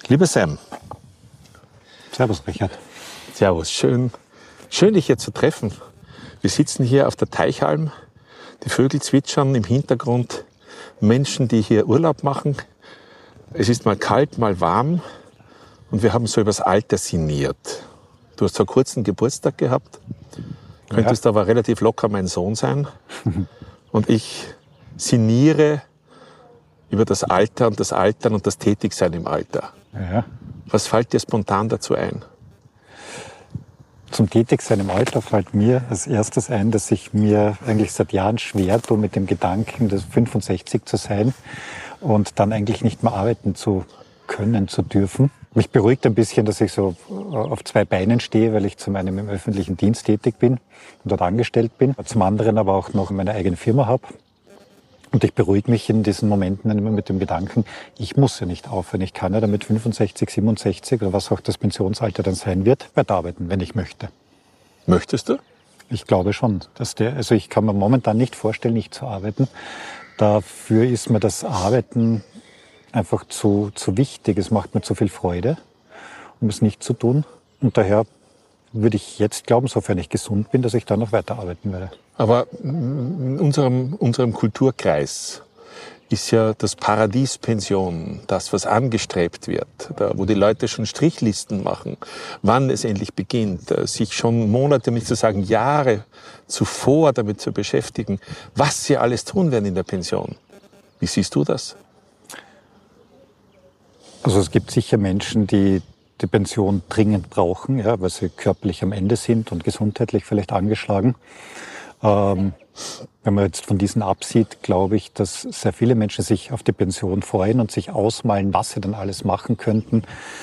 Lieber Sam. Servus, Richard. Servus, schön dich hier zu treffen. Wir sitzen hier auf der Teichalm, die Vögel zwitschern im Hintergrund, Menschen, die hier Urlaub machen. Es ist mal kalt, mal warm und wir haben so übers Alter sinniert. Du hast vor kurzem Geburtstag gehabt, könntest aber relativ locker mein Sohn sein. Und ich sinniere über das Alter und das Altern und das Tätigsein im Alter. Ja. Was fällt dir spontan dazu ein? Zum Tätigsein im Alter fällt mir als erstes ein, dass ich mir eigentlich seit Jahren schwer tue mit dem Gedanken, das 65 zu sein und dann eigentlich nicht mehr arbeiten zu können, zu dürfen. Mich beruhigt ein bisschen, dass ich so auf zwei Beinen stehe, weil ich zum einen im öffentlichen Dienst tätig bin und dort angestellt bin, zum anderen aber auch noch meine eigene Firma habe. Und ich beruhige mich in diesen Momenten immer mit dem Gedanken, ich muss ja nicht aufhören. Ich kann ja damit 65, 67 oder was auch das Pensionsalter dann sein wird, weiterarbeiten, wenn ich möchte. Möchtest du? Ich glaube schon. Also ich kann mir momentan nicht vorstellen, nicht zu arbeiten. Dafür ist mir das Arbeiten einfach zu wichtig. Es macht mir zu viel Freude, um es nicht zu tun. Und daher würde ich jetzt glauben, sofern ich gesund bin, dass ich da noch weiterarbeiten werde. Aber in unserem Kulturkreis ist ja das Paradies Pension, das, was angestrebt wird, da, wo die Leute schon Strichlisten machen, wann es endlich beginnt, sich schon Monate, um nicht zu sagen Jahre zuvor damit zu beschäftigen, was sie alles tun werden in der Pension. Wie siehst du das? Also es gibt sicher Menschen, die die Pension dringend brauchen, ja, weil sie körperlich am Ende sind und gesundheitlich vielleicht angeschlagen. Wenn man jetzt von diesen absieht, glaube ich, dass sehr viele Menschen sich auf die Pension freuen und sich ausmalen, was sie dann alles machen könnten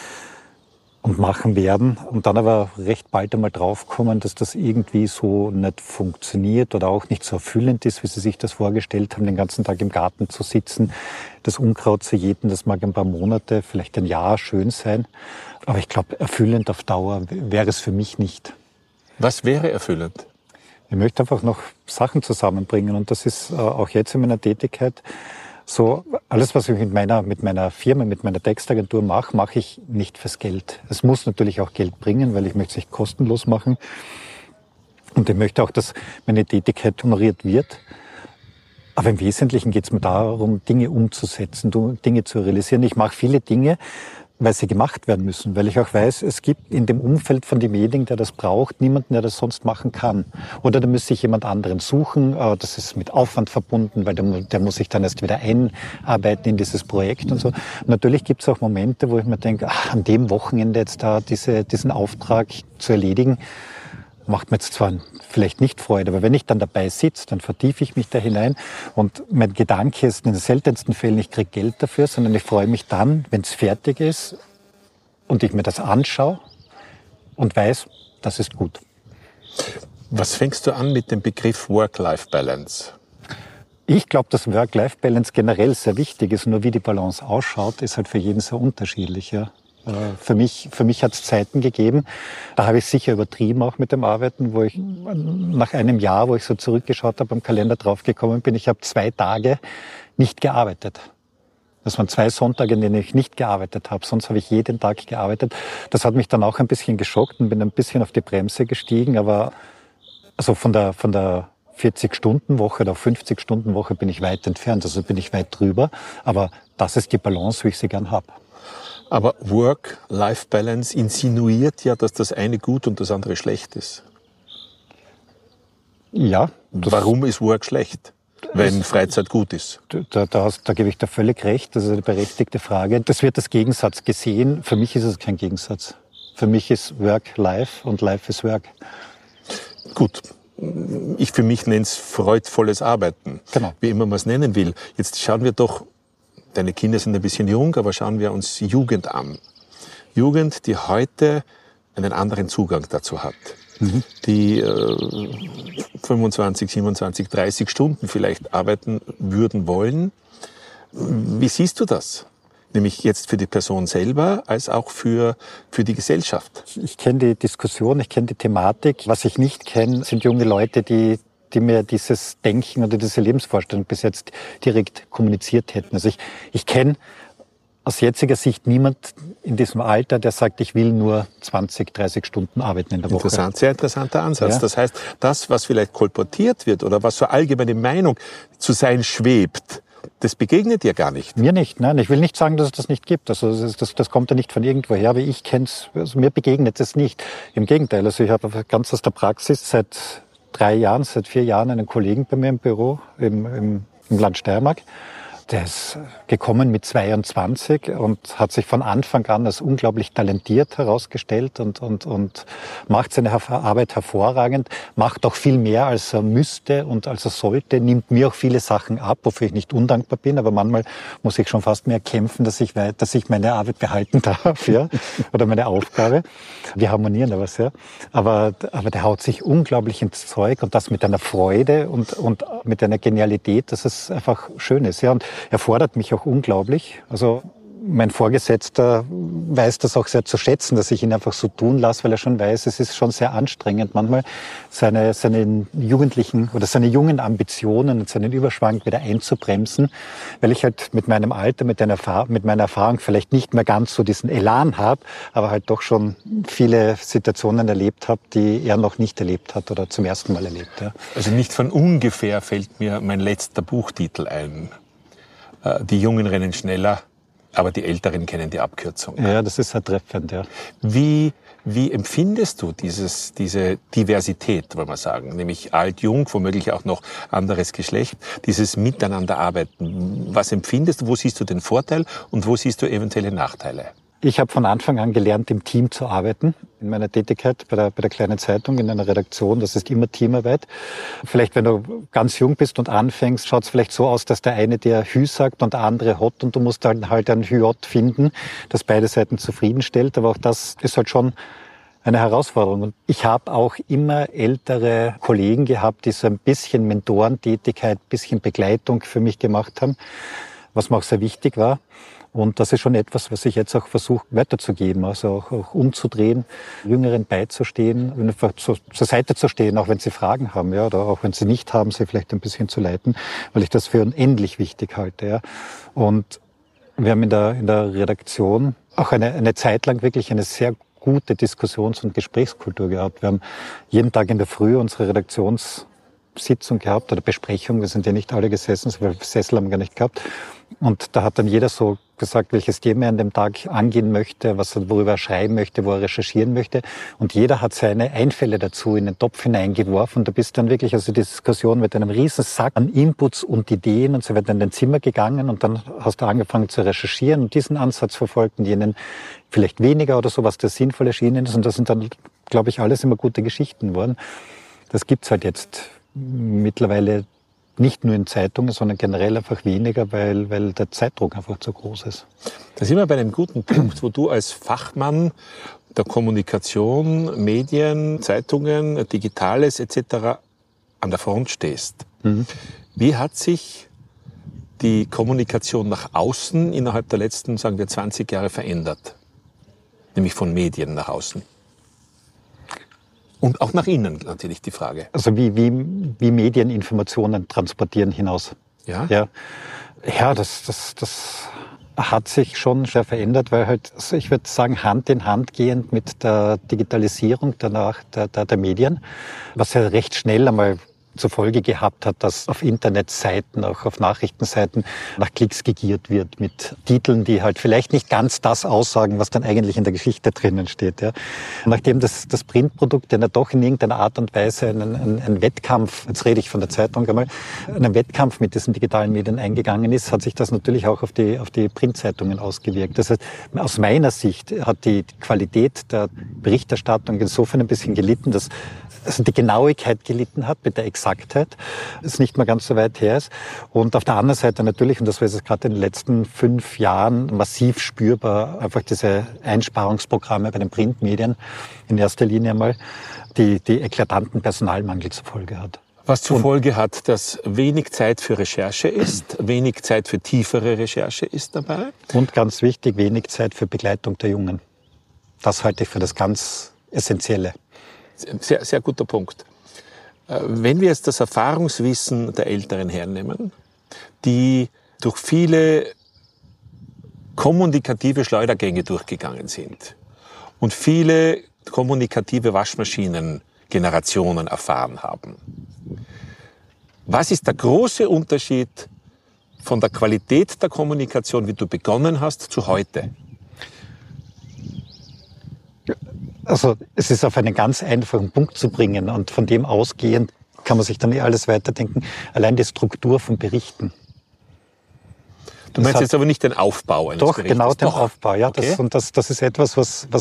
und machen werden. Und dann aber recht bald einmal draufkommen, dass das irgendwie so nicht funktioniert oder auch nicht so erfüllend ist, wie sie sich das vorgestellt haben, den ganzen Tag im Garten zu sitzen, das Unkraut zu jäten. Das mag ein paar Monate, vielleicht ein Jahr schön sein. Aber ich glaube, erfüllend auf Dauer wäre es für mich nicht. Was wäre erfüllend? Ich möchte einfach noch Sachen zusammenbringen und das ist auch jetzt in meiner Tätigkeit so. Alles, was ich mit meiner Firma, mit meiner Textagentur mache ich nicht fürs Geld. Es muss natürlich auch Geld bringen, weil ich möchte es nicht kostenlos machen und ich möchte auch, dass meine Tätigkeit honoriert wird. Aber im Wesentlichen geht es mir darum, Dinge umzusetzen, Dinge zu realisieren. Ich mache viele Dinge, weil sie gemacht werden müssen, weil ich auch weiß, es gibt in dem Umfeld von demjenigen, der das braucht, niemanden, der das sonst machen kann. Oder da müsste ich jemand anderen suchen, das ist mit Aufwand verbunden, weil der muss sich dann erst wieder einarbeiten in dieses Projekt und so. Und natürlich gibt es auch Momente, wo ich mir denke, an dem Wochenende jetzt da diesen Auftrag zu erledigen, macht mir jetzt zwar vielleicht nicht Freude, aber wenn ich dann dabei sitze, dann vertiefe ich mich da hinein und mein Gedanke ist in den seltensten Fällen, ich kriege Geld dafür, sondern ich freue mich dann, wenn es fertig ist und ich mir das anschaue und weiß, das ist gut. Was fängst du an mit dem Begriff Work-Life-Balance? Ich glaube, dass Work-Life-Balance generell sehr wichtig ist, nur wie die Balance ausschaut, ist halt für jeden sehr unterschiedlich, ja. Für mich hat es Zeiten gegeben, da habe ich sicher übertrieben auch mit dem Arbeiten, wo ich nach einem Jahr, wo ich so zurückgeschaut habe, am Kalender draufgekommen bin, ich habe 2 Tage nicht gearbeitet. Das waren 2 Sonntage, in denen ich nicht gearbeitet habe, sonst habe ich jeden Tag gearbeitet. Das hat mich dann auch ein bisschen geschockt und bin ein bisschen auf die Bremse gestiegen, aber also von der 40-Stunden-Woche oder 50-Stunden-Woche bin ich weit entfernt, also bin ich weit drüber, aber das ist die Balance, wie ich sie gern habe. Aber Work-Life-Balance insinuiert ja, dass das eine gut und das andere schlecht ist. Ja. Warum ist Work schlecht, wenn Freizeit gut ist? Da gebe ich dir völlig recht. Das ist eine berechtigte Frage. Das wird als Gegensatz gesehen. Für mich ist es kein Gegensatz. Für mich ist Work Life und Life is Work. Gut. Ich für mich nenne es freudvolles Arbeiten. Genau. Wie immer man es nennen will. Jetzt schauen wir doch, deine Kinder sind ein bisschen jung, aber schauen wir uns Jugend an. Jugend, die heute einen anderen Zugang dazu hat. Die 25, 27, 30 Stunden vielleicht arbeiten würden wollen. Wie siehst du das? Nämlich jetzt für die Person selber, als auch für die Gesellschaft. Ich kenne die Diskussion, ich kenne die Thematik. Was ich nicht kenne, sind junge Leute, die mir dieses Denken oder diese Lebensvorstellung bis jetzt direkt kommuniziert hätten. Also ich kenne aus jetziger Sicht niemand in diesem Alter, der sagt, ich will nur 20, 30 Stunden arbeiten in der Woche. Interessant, sehr interessanter Ansatz. Ja. Das heißt, das, was vielleicht kolportiert wird oder was so allgemeine Meinung zu sein schwebt, das begegnet dir gar nicht. Mir nicht, nein. Ich will nicht sagen, dass es das nicht gibt. Also das kommt ja nicht von irgendwoher, aber ich kenne es, also mir begegnet es nicht. Im Gegenteil, also ich habe ganz aus der Praxis seit 4 Jahren einen Kollegen bei mir im Büro im Land Steiermark. Der ist gekommen mit 22 und hat sich von Anfang an als unglaublich talentiert herausgestellt und macht seine Arbeit hervorragend, macht auch viel mehr, als er müsste und als er sollte, nimmt mir auch viele Sachen ab, wofür ich nicht undankbar bin, aber manchmal muss ich schon fast mehr kämpfen, dass ich meine Arbeit behalten darf, ja, oder meine Aufgabe. Wir harmonieren aber sehr. Aber der haut sich unglaublich ins Zeug und das mit einer Freude und mit einer Genialität, dass es einfach schön ist, ja. Und er fordert mich auch unglaublich. Also mein Vorgesetzter weiß das auch sehr zu schätzen, dass ich ihn einfach so tun lasse, weil er schon weiß, es ist schon sehr anstrengend manchmal, seine jugendlichen oder seine jungen Ambitionen und seinen Überschwang wieder einzubremsen, weil ich halt mit meinem Alter, mit meiner Erfahrung vielleicht nicht mehr ganz so diesen Elan habe, aber halt doch schon viele Situationen erlebt habe, die er noch nicht erlebt hat oder zum ersten Mal erlebt. Ja. Also nicht von ungefähr fällt mir mein letzter Buchtitel ein. Die Jungen rennen schneller, aber die Älteren kennen die Abkürzung. Ja, das ist halt treffend, ja. Wie empfindest du diese Diversität, wollen wir sagen, nämlich alt, jung, womöglich auch noch anderes Geschlecht, dieses Miteinanderarbeiten? Was empfindest du, wo siehst du den Vorteil und wo siehst du eventuelle Nachteile? Ich habe von Anfang an gelernt, im Team zu arbeiten. In meiner Tätigkeit bei der kleinen Zeitung, in einer Redaktion, das ist immer Teamarbeit. Vielleicht, wenn du ganz jung bist und anfängst, schaut es vielleicht so aus, dass der eine dir Hü sagt und der andere Hot und du musst halt ein Hü-Hot finden, das beide Seiten zufriedenstellt. Aber auch das ist halt schon eine Herausforderung. Und ich habe auch immer ältere Kollegen gehabt, die so ein bisschen Mentorentätigkeit, ein bisschen Begleitung für mich gemacht haben, was mir auch sehr wichtig war. Und das ist schon etwas, was ich jetzt auch versuche weiterzugeben, also auch umzudrehen, Jüngeren beizustehen, einfach zur Seite zu stehen, auch wenn sie Fragen haben, ja, oder auch wenn sie nicht haben, sie vielleicht ein bisschen zu leiten, weil ich das für unendlich wichtig halte, ja. Und wir haben in der Redaktion auch eine Zeit lang wirklich eine sehr gute Diskussions- und Gesprächskultur gehabt. Wir haben jeden Tag in der Früh unsere Redaktionssitzung gehabt oder Besprechung. Wir sind ja nicht alle gesessen, weil Sessel haben wir gar nicht gehabt. Und da hat dann jeder so gesagt, welches Thema er an dem Tag angehen möchte, worüber er schreiben möchte, wo er recherchieren möchte. Und jeder hat seine Einfälle dazu in den Topf hineingeworfen. Und du bist dann wirklich, also die Diskussion mit einem riesen Sack an Inputs und Ideen und so weiter in dein Zimmer gegangen. Und dann hast du angefangen zu recherchieren und diesen Ansatz verfolgt und jenen vielleicht weniger oder so, was dir sinnvoll erschienen ist. Und das sind dann, glaube ich, alles immer gute Geschichten geworden. Das gibt's halt jetzt mittlerweile nicht nur in Zeitungen, sondern generell einfach weniger, weil der Zeitdruck einfach zu groß ist. Da sind wir bei einem guten Punkt, wo du als Fachmann der Kommunikation, Medien, Zeitungen, Digitales etc. an der Front stehst. Mhm. Wie hat sich die Kommunikation nach außen innerhalb der letzten, sagen wir, 20 Jahre verändert? Nämlich von Medien nach außen. Und auch nach innen natürlich die Frage. Also wie Medien Informationen transportieren hinaus. Ja? Ja, das hat sich schon sehr verändert, weil halt, ich würde sagen, Hand in Hand gehend mit der Digitalisierung der Medien, was ja recht schnell einmal zur Folge gehabt hat, dass auf Internetseiten, auch auf Nachrichtenseiten nach Klicks gegiert wird mit Titeln, die halt vielleicht nicht ganz das aussagen, was dann eigentlich in der Geschichte drinnen steht. Ja. Und nachdem das Printprodukt ja doch in irgendeiner Art und Weise einen Wettkampf, jetzt rede ich von der Zeitung einmal, einen Wettkampf mit diesen digitalen Medien eingegangen ist, hat sich das natürlich auch auf die Printzeitungen ausgewirkt. Das heißt, aus meiner Sicht hat die Qualität der Berichterstattung insofern ein bisschen gelitten, dass also die Genauigkeit gelitten hat mit der Exaktheit, es nicht mehr ganz so weit her ist. Und auf der anderen Seite natürlich, und das war jetzt gerade in den letzten 5 Jahren massiv spürbar, einfach diese Einsparungsprogramme bei den Printmedien in erster Linie einmal, die eklatanten Personalmangel zur Folge hat. Was zur Folge hat, dass wenig Zeit für Recherche ist, wenig Zeit für tiefere Recherche ist dabei. Und ganz wichtig, wenig Zeit für Begleitung der Jungen. Das halte ich für das ganz Essentielle. Sehr, sehr guter Punkt. Wenn wir jetzt das Erfahrungswissen der Älteren hernehmen, die durch viele kommunikative Schleudergänge durchgegangen sind und viele kommunikative Waschmaschinen-Generationen erfahren haben. Was ist der große Unterschied von der Qualität der Kommunikation, wie du begonnen hast, zu heute? Also es ist auf einen ganz einfachen Punkt zu bringen und von dem ausgehend kann man sich dann alles weiterdenken. Allein die Struktur von Berichten. Du meinst jetzt aber nicht den Aufbau eines Doch, Berichtes? genau den Aufbau. Ja, okay. Das ist etwas,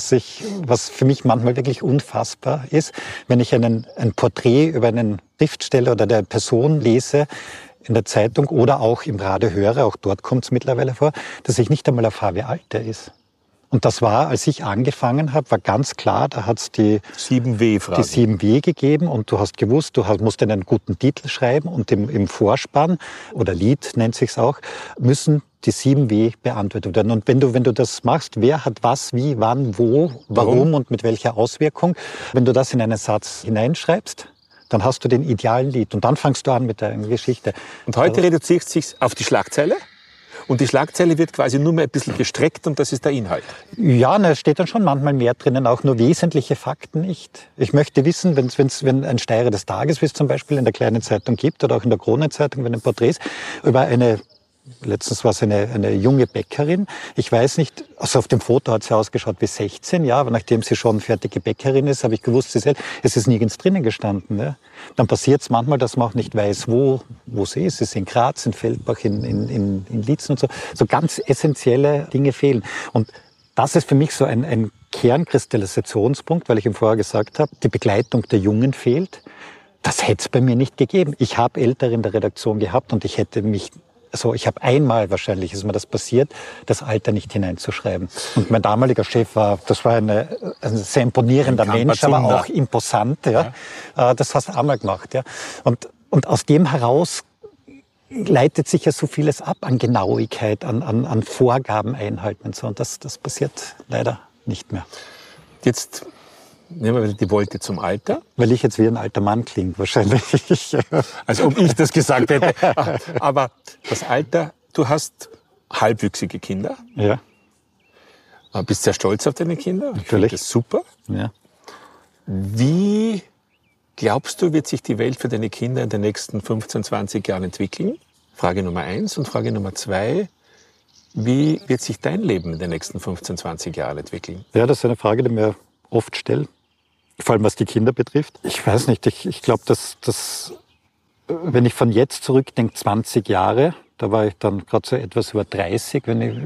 was für mich manchmal wirklich unfassbar ist. Wenn ich ein Porträt über einen Schriftsteller oder der Person lese in der Zeitung oder auch im Radio höre, auch dort kommt es mittlerweile vor, dass ich nicht einmal erfahre, wie alt der ist. Und das war, als ich angefangen habe, war ganz klar, da hat es die 7W-Frage. Die 7W gegeben und du hast gewusst, musst einen guten Titel schreiben und im Vorspann, oder Lied nennt sich's auch, müssen die 7W beantwortet werden. Und wenn du das machst, wer hat was, wie, wann, wo, warum und mit welcher Auswirkung, wenn du das in einen Satz hineinschreibst, dann hast du den idealen Lied und dann fangst du an mit deiner Geschichte. Und heute reduziert es sich auf die Schlagzeile? Und die Schlagzeile wird quasi nur mehr ein bisschen gestreckt und das ist der Inhalt. Ja, da steht dann schon manchmal mehr drinnen, auch nur wesentliche Fakten nicht. Ich möchte wissen, wenn ein Steirer des Tages, wie es zum Beispiel in der Kleinen Zeitung gibt oder auch in der Kronenzeitung, wenn ein Porträt ist, über letztens war es eine junge Bäckerin. Ich weiß nicht, also auf dem Foto hat sie ausgeschaut wie 16, ja, aber nachdem sie schon fertige Bäckerin ist, habe ich gewusst, es ist nirgends drinnen gestanden. Ja. Dann passiert es manchmal, dass man auch nicht weiß, wo sie ist. Es ist in Graz, in Feldbach, in Liezen und so. So ganz essentielle Dinge fehlen. Und das ist für mich so ein Kernkristallisationspunkt, weil ich ihm vorher gesagt habe, die Begleitung der Jungen fehlt. Das hätte es bei mir nicht gegeben. Ich habe Ältere in der Redaktion gehabt und ich habe einmal, wahrscheinlich ist mir das passiert, das Alter nicht hineinzuschreiben. Und mein damaliger Chef das war ein sehr imponierender Mensch, aber auch imposant. Ja. Das hast du einmal gemacht. Ja. Und aus dem heraus leitet sich ja so vieles ab an Genauigkeit, an Vorgaben einhalten und so. Und das passiert leider nicht mehr. Jetzt nehmen wir wieder die Wolte zum Alter. Weil ich jetzt wie ein alter Mann klinge, wahrscheinlich. Als ob ich das gesagt hätte. Aber das Alter, du hast halbwüchsige Kinder. Ja. Bist sehr stolz auf deine Kinder. Natürlich. Das ist super. Ja. Wie glaubst du, wird sich die Welt für deine Kinder in den nächsten 15, 20 Jahren entwickeln? Frage Nummer 1. Und Frage Nummer 2. Wie wird sich dein Leben in den nächsten 15, 20 Jahren entwickeln? Ja, das ist eine Frage, die mir oft stelle. Vor allem was die Kinder betrifft. Ich weiß nicht, ich glaube, dass wenn ich von jetzt zurückdenke, 20 Jahre, da war ich dann gerade so etwas über 30,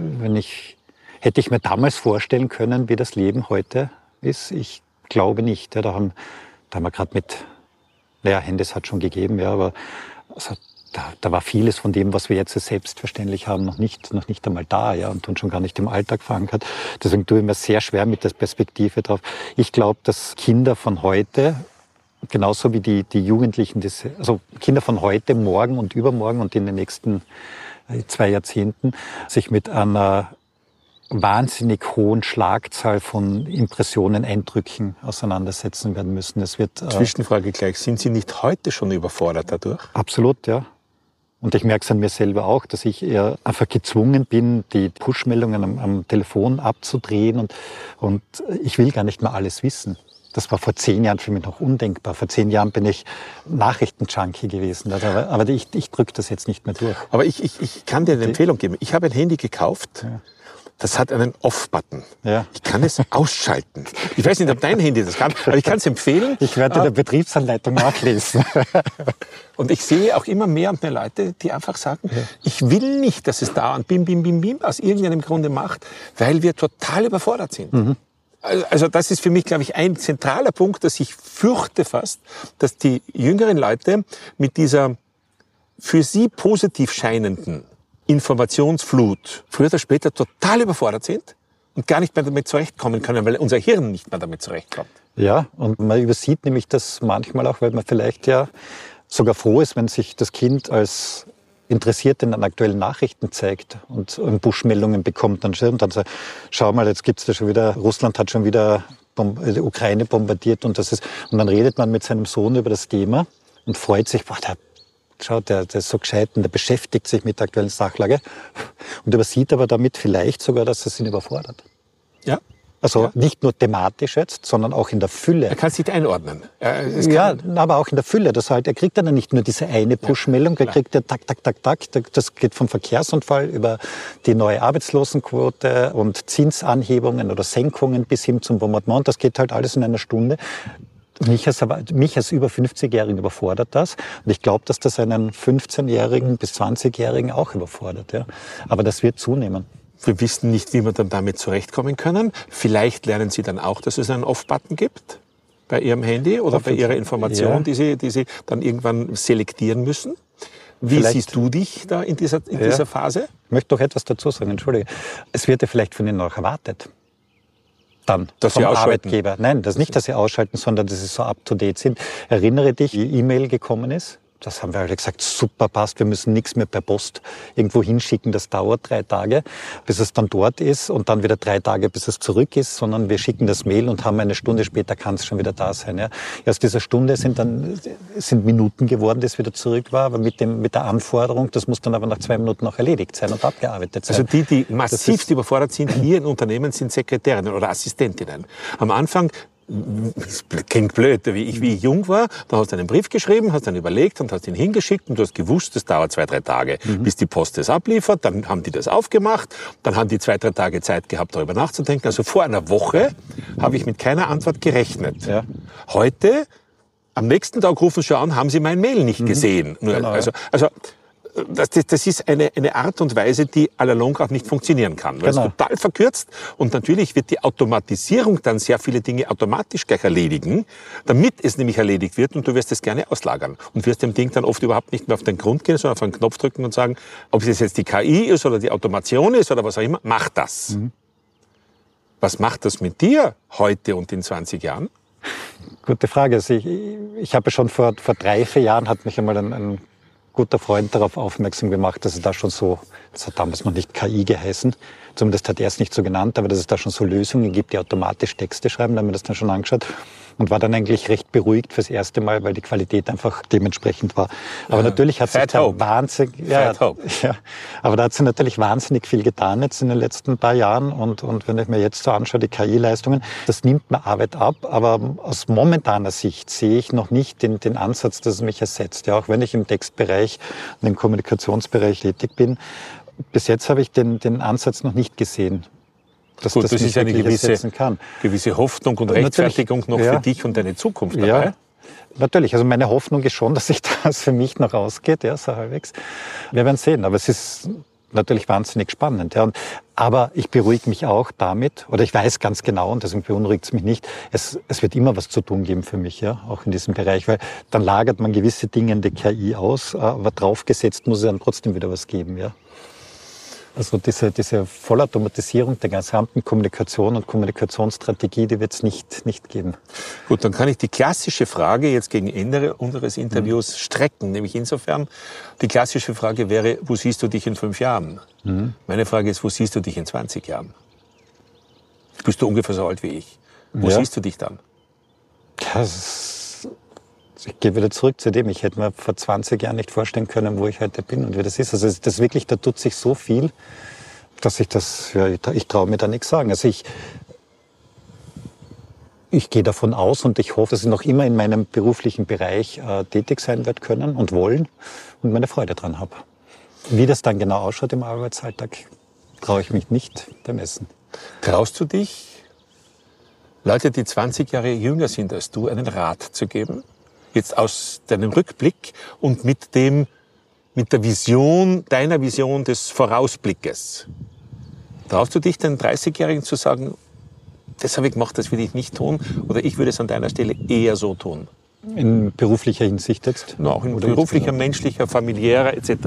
hätte ich mir damals vorstellen können, wie das Leben heute ist. Ich glaube nicht. Ja, da haben wir gerade Handys hat schon gegeben, ja, aber also, da war vieles von dem, was wir jetzt selbstverständlich haben, noch nicht einmal da, ja, und schon gar nicht im Alltag verankert. Deswegen tue ich mir sehr schwer mit der Perspektive drauf. Ich glaube, dass Kinder von heute, genauso wie die Jugendlichen, also Kinder von heute, morgen und übermorgen und in den nächsten 2 Jahrzehnten, sich mit einer wahnsinnig hohen Schlagzahl von Impressionen, Eindrücken auseinandersetzen werden müssen. Es wird Zwischenfrage gleich. Sind Sie nicht heute schon überfordert dadurch? Absolut, ja. Und ich merke es an mir selber auch, dass ich eher einfach gezwungen bin, die Push-Meldungen am Telefon abzudrehen und ich will gar nicht mehr alles wissen. Das war vor 10 Jahren für mich noch undenkbar. Vor 10 Jahren bin ich Nachrichtenjunkie gewesen. Aber ich drücke das jetzt nicht mehr durch. Aber ich kann dir eine Empfehlung geben. Ich habe ein Handy gekauft. Ja. Das hat einen Off-Button. Ja. Ich kann es ausschalten. Ich weiß nicht, ob dein Handy das kann, aber ich kann es empfehlen. Ich werde in der Betriebsanleitung nachlesen. Und ich sehe auch immer mehr und mehr Leute, die einfach sagen, ich will nicht, dass es da und bim, bim, bim, bim aus irgendeinem Grunde macht, weil wir total überfordert sind. Mhm. Also das ist für mich, glaube ich, ein zentraler Punkt, dass ich fürchte fast, dass die jüngeren Leute mit dieser für sie positiv scheinenden Informationsflut früher oder später total überfordert sind und gar nicht mehr damit zurechtkommen können, weil unser Hirn nicht mehr damit zurechtkommt. Ja, und man übersieht nämlich das manchmal auch, weil man vielleicht ja sogar froh ist, wenn sich das Kind als interessiert in den aktuellen Nachrichten zeigt und Push-Meldungen bekommt und dann sagt, schau mal, jetzt gibt's da schon wieder, Russland hat schon wieder die Ukraine bombardiert und dann redet man mit seinem Sohn über das Thema und freut sich, boah, der schaut, der ist so gescheit und der beschäftigt sich mit der aktuellen Sachlage und übersieht aber damit vielleicht sogar, dass es ihn überfordert. Ja. Also nicht nur thematisch jetzt, sondern auch in der Fülle. Er kann sich einordnen. Ja, aber auch in der Fülle. Er kriegt dann nicht nur diese eine Push-Meldung, er kriegt ja tak, tak, tak, tak. Das geht vom Verkehrsunfall über die neue Arbeitslosenquote und Zinsanhebungen oder Senkungen bis hin zum Bombardement. Das geht halt alles in einer Stunde. Mich als über 50-Jährigen überfordert das. Und ich glaube, dass das einen 15-Jährigen bis 20-Jährigen auch überfordert. Ja. Aber das wird zunehmen. Wir wissen nicht, wie wir dann damit zurechtkommen können. Vielleicht lernen Sie dann auch, dass es einen Off-Button gibt bei Ihrem Handy oder bei Ihrer Information, die Sie dann irgendwann selektieren müssen. Wie siehst du dich da in dieser Phase? Ich möchte doch etwas dazu sagen, entschuldige. Es wird ja vielleicht von Ihnen auch erwartet. Dann dass vom Sie ausschalten. Arbeitgeber. Nein, das nicht, dass Sie ausschalten, sondern dass Sie so up-to-date sind. Erinnere dich, wie E-Mail gekommen ist. Das haben wir alle gesagt, super, passt, wir müssen nichts mehr per Post irgendwo hinschicken. Das dauert 3 Tage, bis es dann dort ist und dann wieder 3 Tage, bis es zurück ist, sondern wir schicken das Mail und haben eine Stunde später, kann es schon wieder da sein. Ja. Aus dieser Stunde sind Minuten geworden, das wieder zurück war, aber mit der Anforderung, das muss dann aber nach 2 Minuten auch erledigt sein und abgearbeitet sein. Also die massivst überfordert sind hier in Unternehmen, sind Sekretärinnen oder Assistentinnen. Am Anfang, das klingt blöd, wie ich jung war, da hast du einen Brief geschrieben, hast dann überlegt und hast ihn hingeschickt und du hast gewusst, das dauert 2, 3 Tage, bis die Post das abliefert, dann haben die das aufgemacht, dann haben die 2, 3 Tage Zeit gehabt, darüber nachzudenken. Also vor einer Woche habe ich mit keiner Antwort gerechnet. Ja. Heute, am nächsten Tag rufen sie schon an, haben sie mein Mail nicht gesehen. Genau, also das ist eine Art und Weise, die à la longue auch nicht funktionieren kann, weil es total verkürzt und natürlich wird die Automatisierung dann sehr viele Dinge automatisch gleich erledigen, damit es nämlich erledigt wird und du wirst es gerne auslagern und wirst dem Ding dann oft überhaupt nicht mehr auf den Grund gehen, sondern auf einen Knopf drücken und sagen, ob es jetzt die KI ist oder die Automation ist oder was auch immer, mach das. Was macht das mit dir heute und in 20 Jahren? Gute Frage. Also ich habe schon vor 3, 4 Jahren hat mich einmal ein guter Freund darauf aufmerksam gemacht, dass es da schon so, das hat damals noch nicht KI geheißen, zumindest hat er es nicht so genannt, aber dass es da schon so Lösungen gibt, die automatisch Texte schreiben, da haben wir das dann schon angeschaut und war dann eigentlich recht beruhigt fürs erste Mal, weil die Qualität einfach dementsprechend war. Aber natürlich hat sich da aber da hat sich natürlich wahnsinnig viel getan jetzt in den letzten paar Jahren und wenn ich mir jetzt so anschaue, die KI-Leistungen, das nimmt mir Arbeit ab, aber aus momentaner Sicht sehe ich noch nicht den Ansatz, dass es mich ersetzt. Ja, auch wenn ich im Textbereich und im Kommunikationsbereich tätig bin, bis jetzt habe ich den Ansatz noch nicht gesehen. Dass Gut, das ist eine gewisse Hoffnung und Rechtfertigung noch für dich und deine Zukunft dabei. Ja, natürlich. Also meine Hoffnung ist schon, dass sich das für mich noch ausgeht, ja, so halbwegs. Wir werden sehen, aber es ist natürlich wahnsinnig spannend. Ja. Aber ich beruhige mich auch damit, oder ich weiß ganz genau, und deswegen beunruhigt es mich nicht, es wird immer was zu tun geben für mich, ja, auch in diesem Bereich, weil dann lagert man gewisse Dinge in die KI aus, aber draufgesetzt muss es dann trotzdem wieder was geben, ja. Also diese Vollautomatisierung der gesamten Kommunikation und Kommunikationsstrategie, die wird es nicht geben. Gut, dann kann ich die klassische Frage jetzt gegen Ende unseres Interviews strecken. Nämlich insofern, die klassische Frage wäre, wo siehst du dich in 5 Jahren? Meine Frage ist, wo siehst du dich in 20 Jahren? Bist du ungefähr so alt wie ich? Wo siehst du dich dann? Ich gehe wieder zurück zu dem. Ich hätte mir vor 20 Jahren nicht vorstellen können, wo ich heute bin und wie das ist. Also das wirklich, da tut sich so viel, dass ich traue mir da nichts sagen. Also ich gehe davon aus und ich hoffe, dass ich noch immer in meinem beruflichen Bereich tätig sein werde können und wollen und meine Freude dran habe. Wie das dann genau ausschaut im Arbeitsalltag, traue ich mich nicht bemessen. Traust du dich, Leute, die 20 Jahre jünger sind als du, einen Rat zu geben? Jetzt aus deinem Rückblick und mit der Vision, deiner Vision des Vorausblickes. Traust du dich, den 30-Jährigen zu sagen, das habe ich gemacht, das will ich nicht tun, oder ich würde es an deiner Stelle eher so tun? In beruflicher Hinsicht jetzt? Auch in beruflicher, menschlicher, familiärer etc.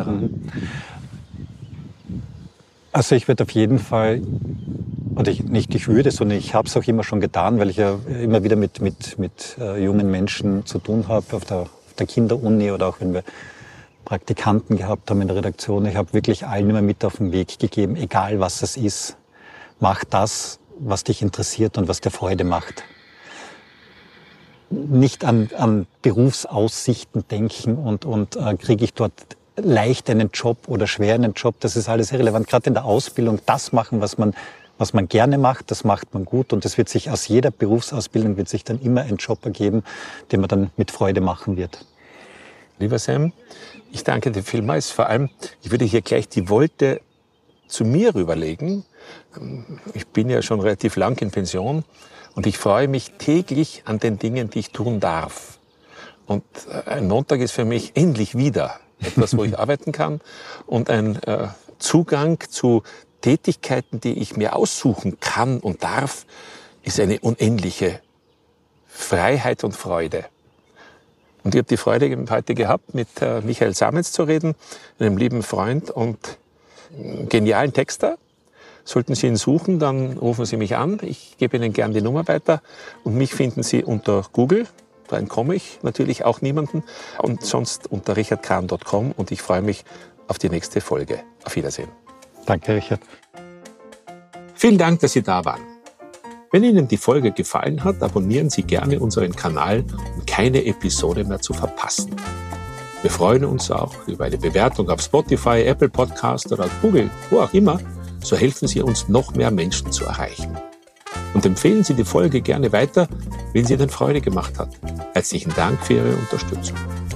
Also ich würde auf jeden Fall, oder ich würde, sondern ich habe es auch immer schon getan, weil ich ja immer wieder mit jungen Menschen zu tun habe, auf der Kinderuni oder auch wenn wir Praktikanten gehabt haben in der Redaktion. Ich habe wirklich allen immer mit auf den Weg gegeben, egal was es ist, mach das, was dich interessiert und was dir Freude macht. nicht an Berufsaussichten denken und kriege ich dort leicht einen Job oder schwer einen Job. Das ist alles irrelevant. Gerade in der Ausbildung das machen, was man gerne macht, das macht man gut. Und es wird sich aus jeder Berufsausbildung wird sich dann immer ein Job ergeben, den man dann mit Freude machen wird. Lieber Sam, ich danke dir vielmals. Vor allem, ich würde hier gleich die Wolte zu mir rüberlegen. Ich bin ja schon relativ lang in Pension und ich freue mich täglich an den Dingen, die ich tun darf. Und ein Montag ist für mich endlich wieder etwas, wo ich arbeiten kann und ein Zugang zu Tätigkeiten, die ich mir aussuchen kann und darf, ist eine unendliche Freiheit und Freude. Und ich habe die Freude heute gehabt, mit Michael Sametz zu reden, einem lieben Freund und genialen Texter. Sollten Sie ihn suchen, dann rufen Sie mich an. Ich gebe Ihnen gern die Nummer weiter. Und mich finden Sie unter Google. Da entkomme ich natürlich auch niemanden. Und sonst unter richardkahn.com. Und ich freue mich auf die nächste Folge. Auf Wiedersehen. Danke, Richard. Vielen Dank, dass Sie da waren. Wenn Ihnen die Folge gefallen hat, abonnieren Sie gerne unseren Kanal, um keine Episode mehr zu verpassen. Wir freuen uns auch über eine Bewertung auf Spotify, Apple Podcast oder Google, wo auch immer. So helfen Sie uns, noch mehr Menschen zu erreichen. Und empfehlen Sie die Folge gerne weiter, wenn sie Ihnen Freude gemacht hat. Herzlichen Dank für Ihre Unterstützung.